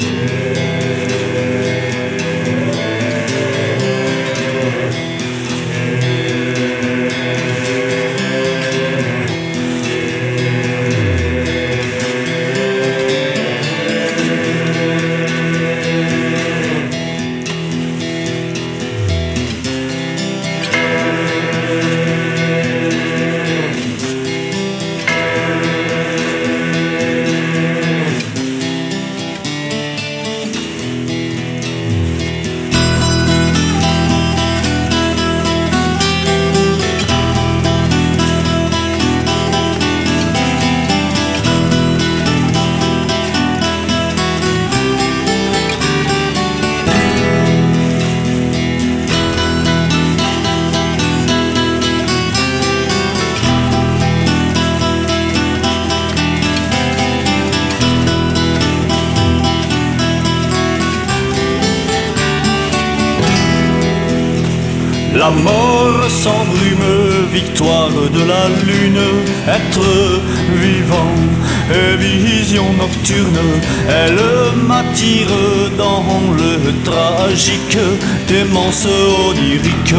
La mort sans brume, victoire de la lune, être vivant et vision nocturne, elle m'attire dans le tragique, démence onirique.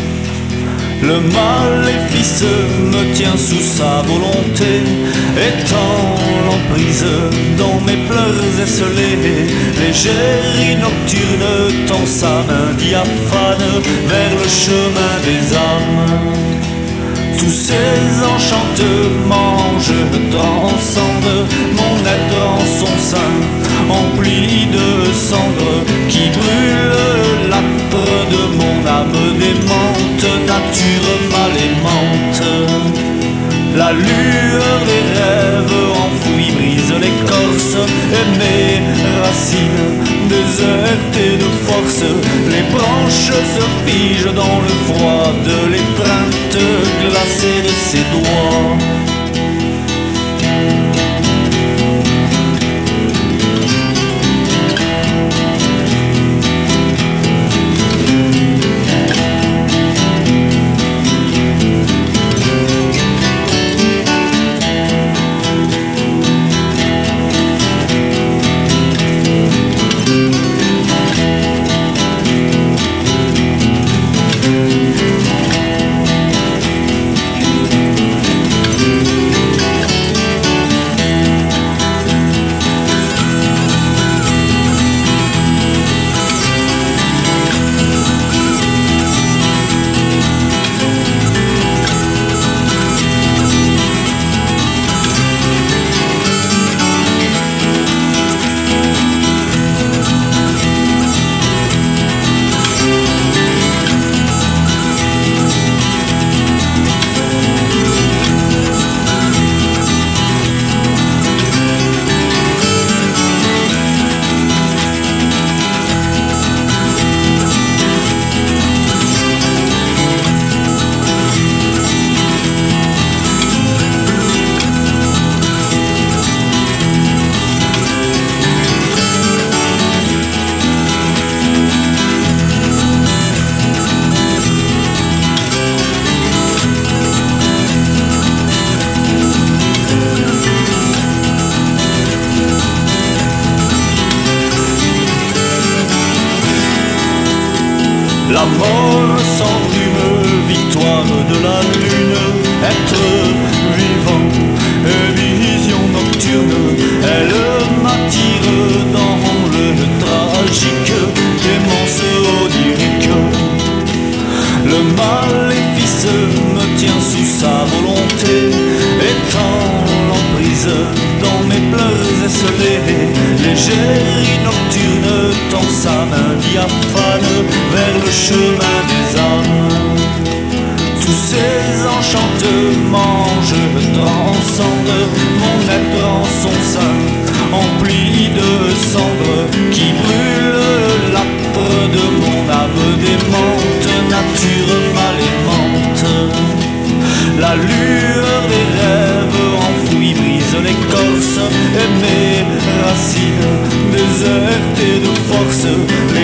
Le maléfice me tient sous sa volonté, étend l'emprise dans mes pleurs esselés. L'égérie nocturne tend sa main diaphane vers le chemin des âmes. Tous ces enchantements je transcende, mon être en son sein, empli de cendres qui brûle l'âtre de mon âme démente, nature mal aimante. La lueur des rêves enfouis brise l'écorce et mes racines désertées de force. Les branches se figent dans le froid de l'étreinte glacée de ses doigts. La mort sans brume, victoire de la lune, être vivant et vision nocturne, elle m'attire dans le tragique, démence onirique. Le maléfice me tient sous sa volonté, étend l'emprise dans mes pleurs esselés. L'égérie nocturne tend sa main diaphane vers le chemin des âmes. Tous ces enchantements je transcende, mon être en son sein, empli de cendres qui brûle l'âtre de mon âme démente, nature mal aimante. La lueur des rêves enfouis brise l'écorce et mes racines désertées de force.